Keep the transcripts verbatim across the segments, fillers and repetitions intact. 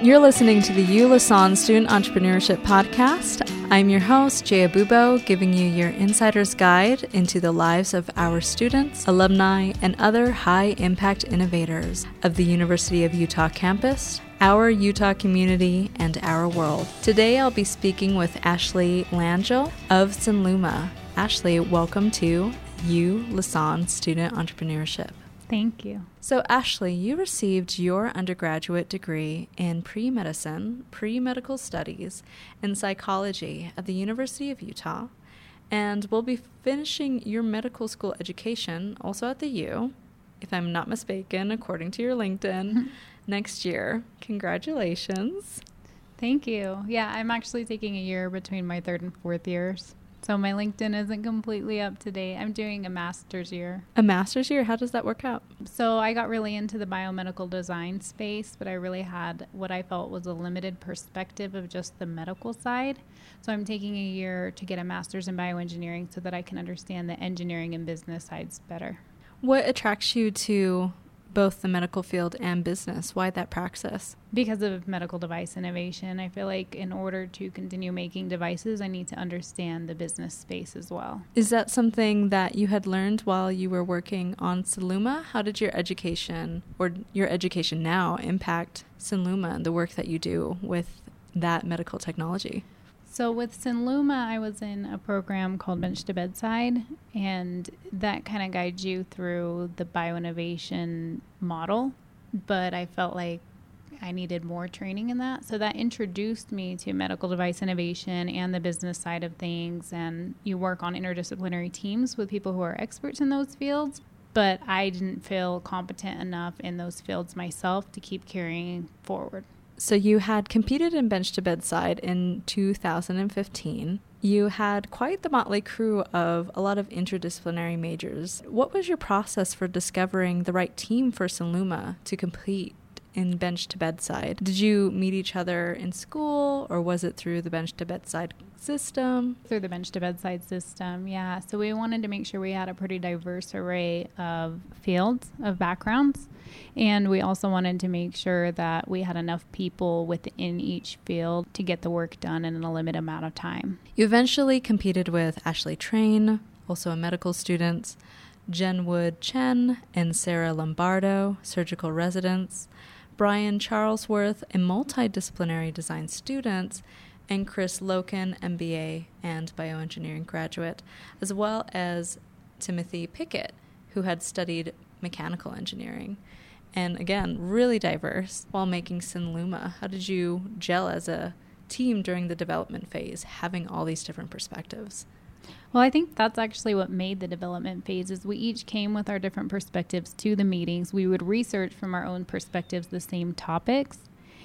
You're listening to the ULaSalle Student Entrepreneurship Podcast. I'm your host, Jay Abubo, giving you your insider's guide into the lives of our students, alumni, and other high-impact innovators of the University of Utah campus, our Utah community, and our world. Today, I'll be speaking with Ashley Langell of Sinluma. Ashley, welcome to ULaSalle Student Entrepreneurship. Thank you. So, Ashley, you received your undergraduate degree in pre-medicine, pre-medical studies, and psychology at the University of Utah, and will be finishing your medical school education also at the U, if I'm not mistaken, according to your LinkedIn, next year. Congratulations. Thank you. Yeah, I'm actually taking a year between my third and fourth years. So my LinkedIn isn't completely up to date. I'm doing a master's year. A master's year? How does that work out? So I got really into the biomedical design space, but I really had what I felt was a limited perspective of just the medical side. So I'm taking a year to get a master's in bioengineering so that I can understand the engineering and business sides better. What attracts you to both the medical field and business? Why that praxis? Because of medical device innovation. I feel like in order to continue making devices, I need to understand the business space as well. Is that something that you had learned while you were working on Sinluma? How did your education, or your education now, impact Sinluma and the work that you do with that medical technology? So with Sinluma, I was in a program called Bench to Bedside, and that kind of guides you through the bioinnovation model, but I felt like I needed more training in that. So that introduced me to medical device innovation and the business side of things, and you work on interdisciplinary teams with people who are experts in those fields, but I didn't feel competent enough in those fields myself to keep carrying forward. So you had competed in Bench to Bedside in two thousand fifteen. You had quite the motley crew of a lot of interdisciplinary majors. What was your process for discovering the right team for Sinluma to compete in Bench to Bedside? Did you meet each other in school, or was it through the Bench to Bedside system? Through the Bench to Bedside system, yeah. So we wanted to make sure we had a pretty diverse array of fields, of backgrounds. And we also wanted to make sure that we had enough people within each field to get the work done in a limited amount of time. You eventually competed with Ashley Train, also a medical student, Jen Wood Chen and Sarah Lombardo, surgical residents, Brian Charlesworth, a multidisciplinary design student, and Chris Loken, M B A and bioengineering graduate, as well as Timothy Pickett, who had studied mechanical engineering. And again, really diverse while making Sinluma. How did you gel as a team during the development phase, having all these different perspectives? Well, I think that's actually what made the development phase is we each came with our different perspectives to the meetings. We would research from our own perspectives the same topics,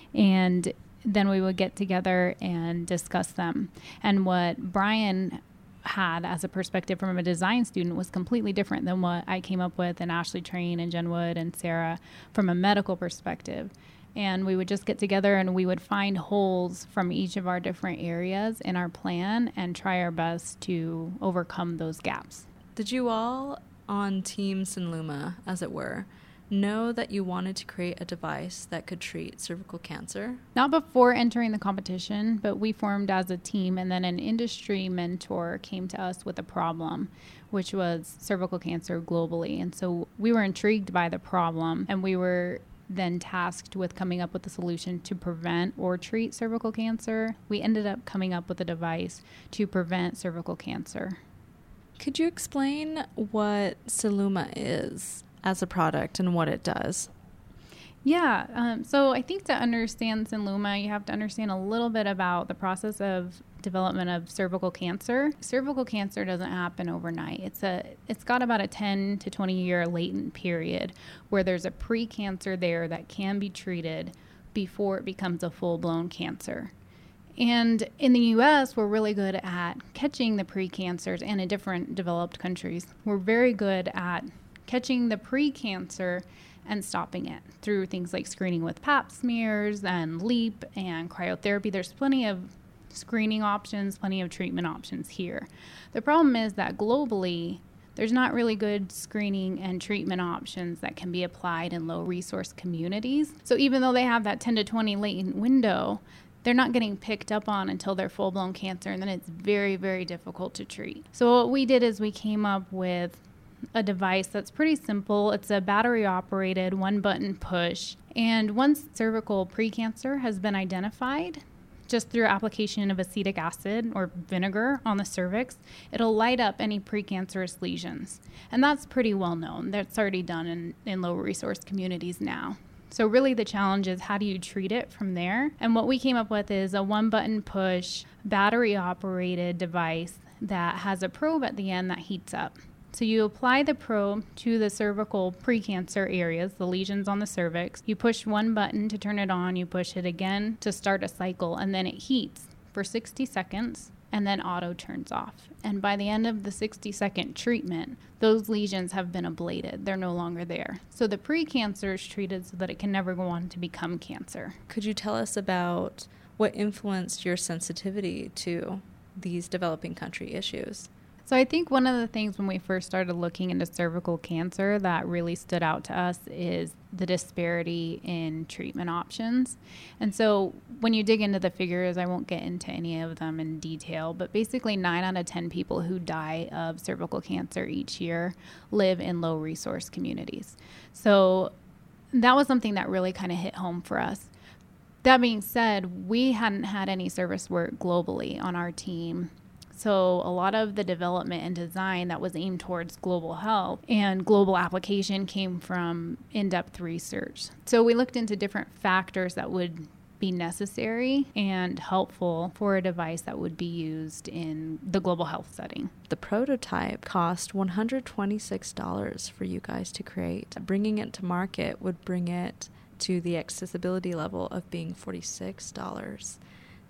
and then we would get together and discuss them. And what Brian had as a perspective from a design student was completely different than what I came up with and Ashley Train and Jen Wood and Sarah from a medical perspective. And we would just get together and we would find holes from each of our different areas in our plan and try our best to overcome those gaps. Did you all on Team Sinluma, as it were, know that you wanted to create a device that could treat cervical cancer? Not before entering the competition, but we formed as a team, and then an industry mentor came to us with a problem, which was cervical cancer globally. And so we were intrigued by the problem, and we were then tasked with coming up with a solution to prevent or treat cervical cancer. We ended up coming up with a device to prevent cervical cancer. Could you explain what Sinluma is as a product and what it does? Yeah, um, so I think to understand Sinluma, you have to understand a little bit about the process of development of cervical cancer. Cervical cancer doesn't happen overnight. It's a it's got about a ten to twenty year latent period where there's a pre-cancer there that can be treated before it becomes a full-blown cancer. And in the U S, we're really good at catching the pre-cancers, and in different developed countries, we're very good at catching the pre-cancer and stopping it through things like screening with pap smears and LEAP and cryotherapy. There's plenty of screening options, plenty of treatment options here. The problem is that globally, there's not really good screening and treatment options that can be applied in low resource communities. So even though they have that ten to twenty latent window, they're not getting picked up on until they're full-blown cancer, and then it's very, very difficult to treat. So what we did is we came up with a device that's pretty simple. It's a battery-operated one-button push. And once cervical precancer has been identified, just through application of acetic acid or vinegar on the cervix, it'll light up any precancerous lesions. And that's pretty well known. That's already done in, in low-resource communities now. So really the challenge is how do you treat it from there? And what we came up with is a one-button push, battery-operated device that has a probe at the end that heats up. So you apply the probe to the cervical precancer areas, the lesions on the cervix. You push one button to turn it on. You push it again to start a cycle, and then it heats for sixty seconds, and then auto turns off. And by the end of the sixty second treatment, those lesions have been ablated. They're no longer there. So the precancer is treated so that it can never go on to become cancer. Could you tell us about what influenced your sensitivity to these developing country issues? So I think one of the things when we first started looking into cervical cancer that really stood out to us is the disparity in treatment options. And so when you dig into the figures, I won't get into any of them in detail, but basically nine out of ten people who die of cervical cancer each year live in low resource communities. So that was something that really kind of hit home for us. That being said, we hadn't had any service work globally on our team. So a lot of the development and design that was aimed towards global health and global application came from in-depth research. So we looked into different factors that would be necessary and helpful for a device that would be used in the global health setting. The prototype cost one hundred twenty-six dollars for you guys to create. Bringing it to market would bring it to the accessibility level of being forty-six dollars.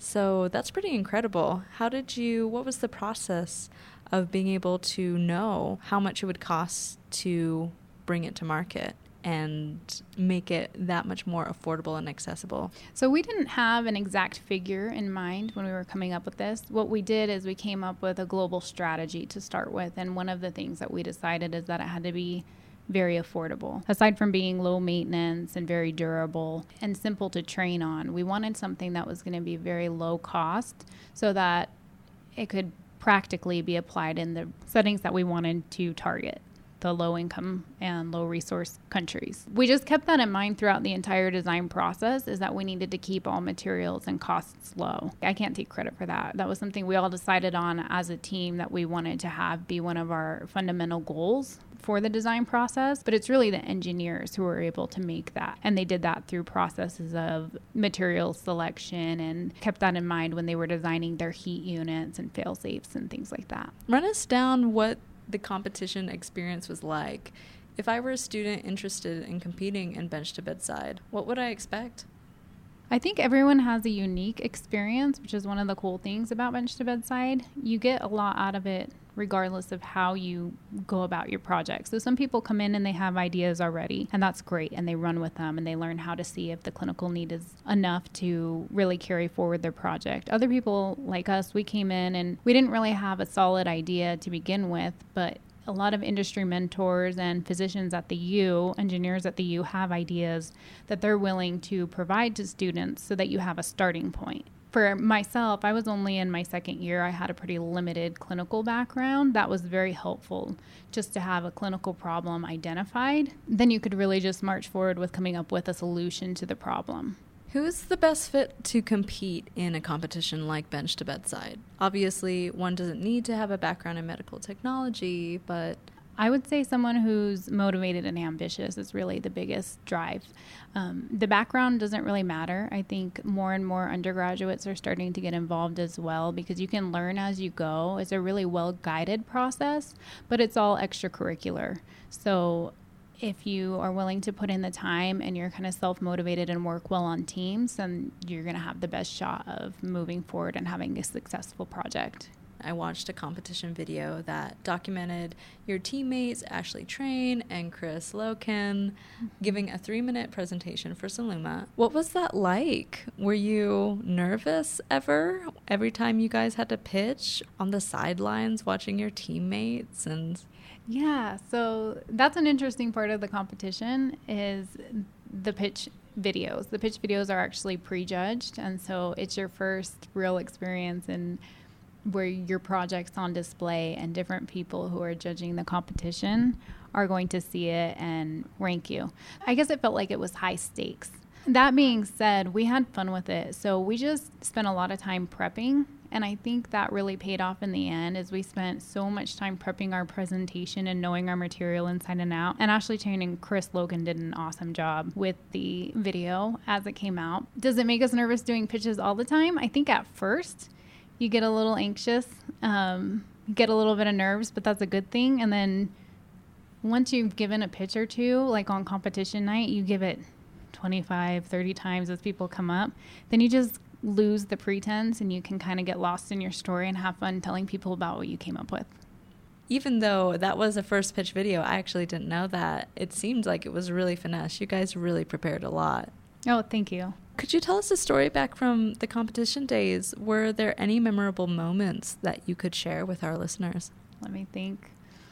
So that's pretty incredible. How did you, what was the process of being able to know how much it would cost to bring it to market and make it that much more affordable and accessible? So we didn't have an exact figure in mind when we were coming up with this. What we did is we came up with a global strategy to start with. And one of the things that we decided is that it had to be very affordable. Aside from being low maintenance and very durable and simple to train on, we wanted something that was going to be very low cost so that it could practically be applied in the settings that we wanted to target, the low income and low resource countries. We just kept that in mind throughout the entire design process, is that we needed to keep all materials and costs low. I can't take credit for that. That was something we all decided on as a team that we wanted to have be one of our fundamental goals for the design process, but it's really the engineers who were able to make that. And they did that through processes of material selection and kept that in mind when they were designing their heat units and fail safes and things like that. Run us down what the competition experience was like. If I were a student interested in competing in Bench to Bedside, what would I expect? I think everyone has a unique experience, which is one of the cool things about Bench to Bedside. You get a lot out of it regardless of how you go about your project. So some people come in and they have ideas already, and that's great, and they run with them and they learn how to see if the clinical need is enough to really carry forward their project. Other people like us, we came in and we didn't really have a solid idea to begin with, but a lot of industry mentors and physicians at the U, engineers at the U, have ideas that they're willing to provide to students so that you have a starting point. For myself, I was only in my second year. I had a pretty limited clinical background. That was very helpful just to have a clinical problem identified. Then you could really just march forward with coming up with a solution to the problem. Who's the best fit to compete in a competition like Bench to Bedside? Obviously, one doesn't need to have a background in medical technology, but I would say someone who's motivated and ambitious is really the biggest drive. Um, the background doesn't really matter. I think more and more undergraduates are starting to get involved as well because you can learn as you go. It's a really well-guided process, but it's all extracurricular. So if you are willing to put in the time and you're kind of self-motivated and work well on teams, then you're going to have the best shot of moving forward and having a successful project. I watched a competition video that documented your teammates, Ashley Train and Chris Loken, giving a three-minute presentation for Saluma. What was that like? Were you nervous ever? Every time you guys had to pitch on the sidelines watching your teammates? And yeah, so that's an interesting part of the competition is the pitch videos. The pitch videos are actually prejudged, and so it's your first real experience in where your project's on display and different people who are judging the competition are going to see it and rank you. I guess it felt like it was high stakes. That being said, we had fun with it. So we just spent a lot of time prepping, and I think that really paid off in the end as we spent so much time prepping our presentation and knowing our material inside and out. And Ashley Chain and Chris Loken did an awesome job with the video as it came out. Does it make us nervous doing pitches all the time? I think at first you get a little anxious, um, you get a little bit of nerves, but that's a good thing. And then once you've given a pitch or two, like on competition night, you give it twenty-five, thirty times as people come up, then you just lose the pretense and you can kind of get lost in your story and have fun telling people about what you came up with. Even though that was a first pitch video, I actually didn't know that. It seemed like it was really finesse. You guys really prepared a lot. Oh, thank you. Could you tell us a story back from the competition days? Were there any memorable moments that you could share with our listeners? Let me think.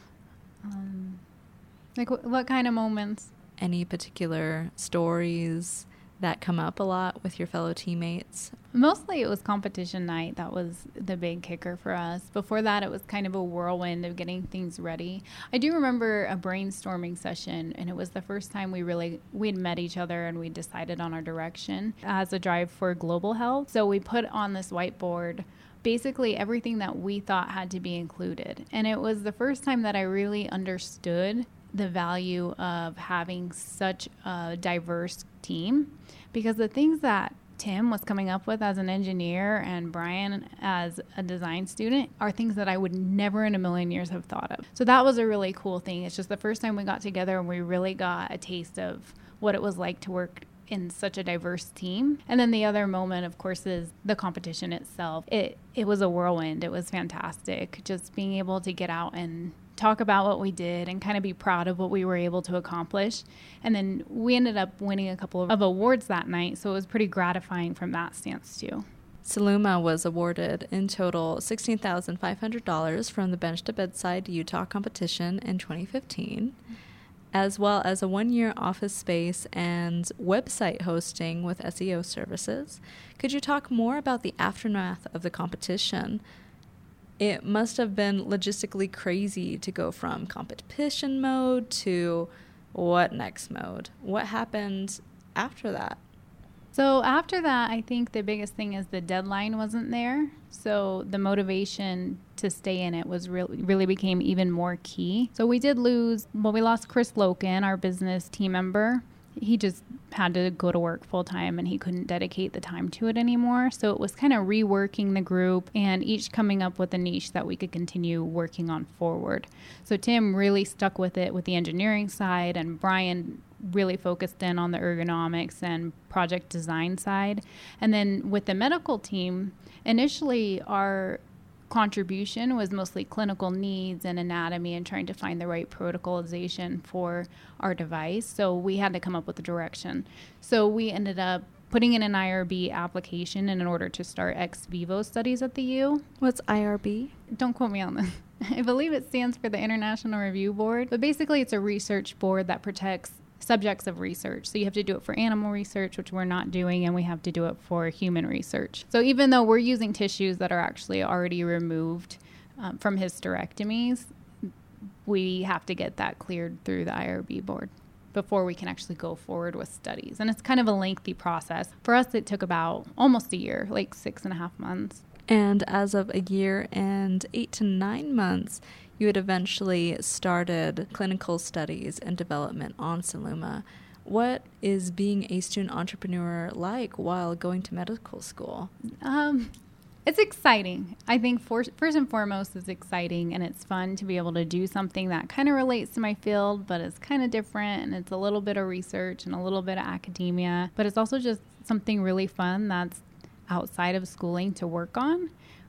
Um, like wh- what kind of moments? Any particular stories that come up a lot with your fellow teammates? Mostly it was competition night. That was the big kicker for us. Before that, it was kind of a whirlwind of getting things ready. I do remember a brainstorming session, and it was the first time we really, we'd met each other and we decided on our direction as a drive for global health. So we put on this whiteboard basically everything that we thought had to be included. And it was the first time that I really understood the value of having such a diverse team, because the things that Tim was coming up with as an engineer and Brian as a design student are things that I would never in a million years have thought of. So that was a really cool thing. It's just the first time we got together and we really got a taste of what it was like to work in such a diverse team. And then the other moment, of course, is the competition itself. It it was a whirlwind. It was fantastic. Just being able to get out and talk about what we did and kind of be proud of what we were able to accomplish. And then we ended up winning a couple of, of awards that night, so it was pretty gratifying from that stance too. Saluma was awarded in total sixteen thousand five hundred dollars from the Bench to Bedside Utah competition in twenty fifteen, as well as a one-year office space and website hosting with S E O services. Could you talk more about the aftermath of the competition? It must have been logistically crazy to go from competition mode to what next mode? What happened after that? So after that, I think the biggest thing is the deadline wasn't there. So the motivation to stay in it was really, really became even more key. So we did lose, well, we lost Chris Loken, our business team member. He just had to go to work full time and he couldn't dedicate the time to it anymore. So it was kind of reworking the group and each coming up with a niche that we could continue working on forward. So Tim really stuck with it with the engineering side, and Brian really focused in on the ergonomics and project design side. And then with the medical team, initially our contribution was mostly clinical needs and anatomy and trying to find the right protocolization for our device. So we had to come up with a direction. So we ended up putting in an I R B application in order to start ex vivo studies at the U. What's I R B? Don't quote me on this. I believe it stands for the International Review Board, but basically it's a research board that protects subjects of research. So you have to do it for animal research, which we're not doing, and we have to do it for human research. So even though we're using tissues that are actually already removed um, from hysterectomies, we have to get that cleared through the I R B board before we can actually go forward with studies. And it's kind of a lengthy process. For us, it took about almost a year, like six and a half months. And as of a year and eight to nine months, you had eventually started clinical studies and development on Saluma. What is being a student entrepreneur like while going to medical school? Um, it's exciting. I think for, first and foremost, it's exciting, and it's fun to be able to do something that kind of relates to my field, but it's kind of different, and it's a little bit of research and a little bit of academia, but it's also just something really fun that's outside of schooling to work on.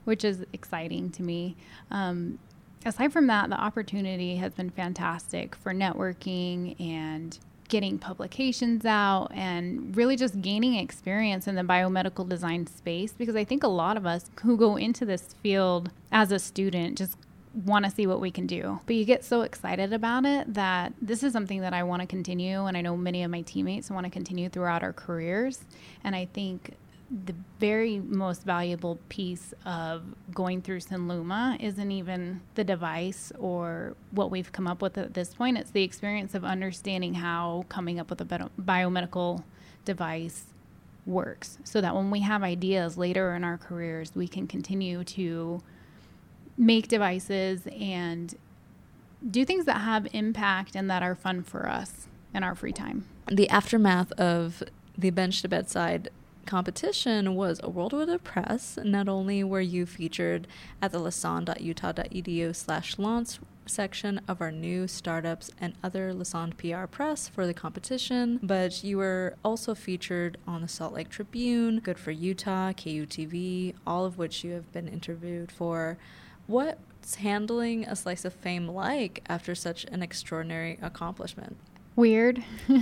which is exciting to me. Um, aside from that, the opportunity has been fantastic for networking and getting publications out and really just gaining experience in the biomedical design space, because I think a lot of us who go into this field as a student just want to see what we can do. But you get so excited about it that this is something that I want to continue, and I know many of my teammates want to continue throughout our careers. And I think the very most valuable piece of going through Sinluma isn't even the device or what we've come up with at this point. It's the experience of understanding how coming up with a biomedical device works, so that when we have ideas later in our careers, we can continue to make devices and do things that have impact and that are fun for us in our free time. The aftermath of the Bench to Bedside competition was a whirlwind of press. Not only were you featured at the lassonde.utah.edu slash launch section of our new startups and other Lassonde P R press for the competition, but you were also featured on the Salt Lake Tribune, Good for Utah, K U T V, all of which you have been interviewed for. What's handling a slice of fame like after such an extraordinary accomplishment? Weird.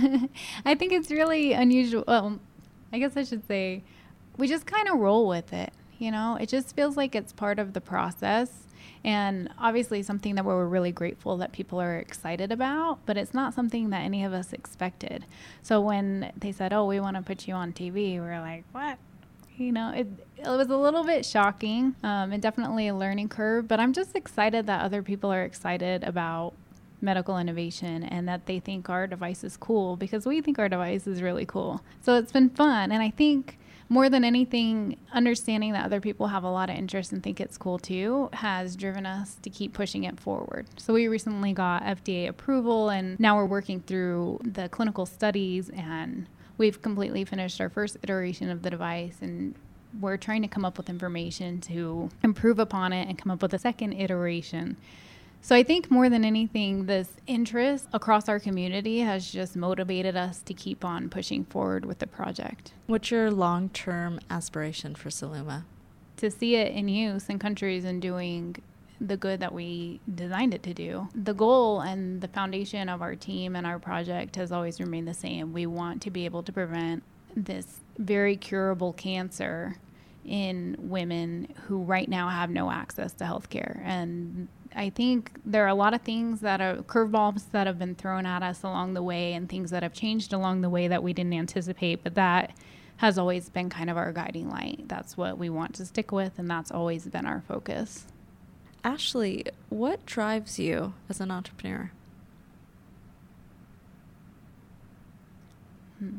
I think it's really unusual. Well, I guess I should say we just kind of roll with it. You know, it just feels like it's part of the process, and obviously something that we're really grateful that people are excited about, but it's not something that any of us expected. So when they said, oh, we want to put you on T V, we were like, what? You know, it, it was a little bit shocking um, and definitely a learning curve, but I'm just excited that other people are excited about medical innovation and that they think our device is cool, because we think our device is really cool. So it's been fun. And I think more than anything, understanding that other people have a lot of interest and think it's cool too has driven us to keep pushing it forward. So we recently got F D A approval, and now we're working through the clinical studies, and we've completely finished our first iteration of the device, and we're trying to come up with information to improve upon it and come up with a second iteration. So I think more than anything, this interest across our community has just motivated us to keep on pushing forward with the project. What's your long-term aspiration for Sinluma? To see it in use in countries and doing the good that we designed it to do. The goal and the foundation of our team and our project has always remained the same. We want to be able to prevent this very curable cancer in women who right now have no access to healthcare. And I think there are a lot of things that are curveballs that have been thrown at us along the way, and things that have changed along the way that we didn't anticipate, but that has always been kind of our guiding light. That's what we want to stick with, and that's always been our focus. Ashley, what drives you as an entrepreneur? Hmm.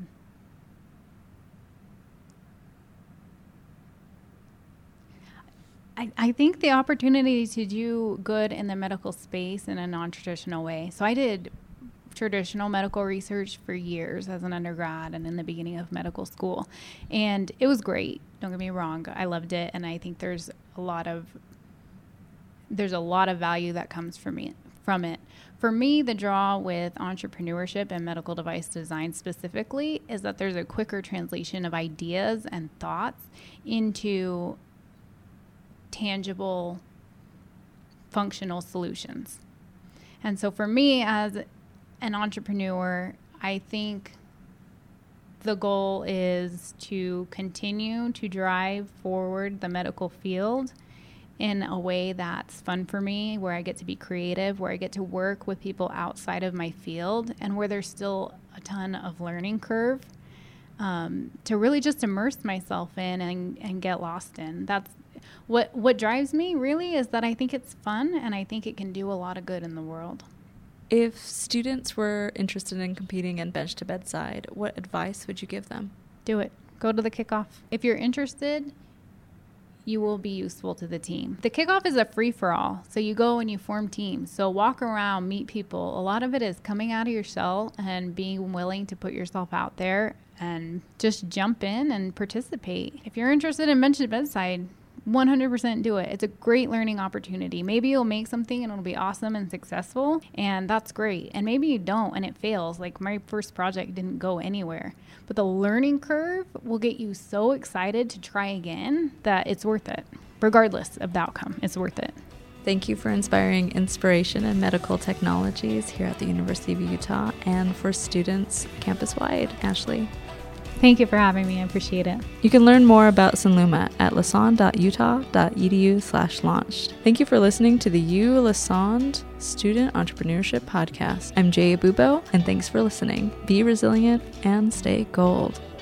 I, I think the opportunity to do good in the medical space in a non-traditional way. So I did traditional medical research for years as an undergrad and in the beginning of medical school. And it was great. Don't get me wrong. I loved it. And I think there's a lot of there's a lot of value that comes from me from it. For me, the draw with entrepreneurship and medical device design specifically is that there's a quicker translation of ideas and thoughts into tangible, functional solutions. And so for me as an entrepreneur, I think the goal is to continue to drive forward the medical field in a way that's fun for me, where I get to be creative, where I get to work with people outside of my field, and where there's still a ton of learning curve um, to really just immerse myself in and, and get lost in. That's what what drives me really, is that I think it's fun and I think it can do a lot of good in the world. If students were interested in competing in Bench to Bedside, what advice would you give them? Do it. Go to the kickoff. If you're interested, you will be useful to the team. The kickoff is a free-for-all, so you go and you form teams. So walk around, meet people. A lot of it is coming out of your shell and being willing to put yourself out there and just jump in and participate. If you're interested in Bench to Bedside, one hundred percent do it. It's a great learning opportunity. Maybe you'll make something and it'll be awesome and successful, and that's great. And maybe you don't and it fails. Like my first project didn't go anywhere. But the learning curve will get you so excited to try again that it's worth it. regardless of the outcome, it's worth it. Thank you for inspiring inspiration in medical technologies here at the University of Utah and for students campus-wide. Ashley. Thank you for having me. I appreciate it. You can learn more about Sonluma at lassonde dot utah dot e d u slash launched. Thank you for listening to the U Lassonde Student Entrepreneurship Podcast. I'm Jay Abubo, and thanks for listening. Be resilient and stay gold.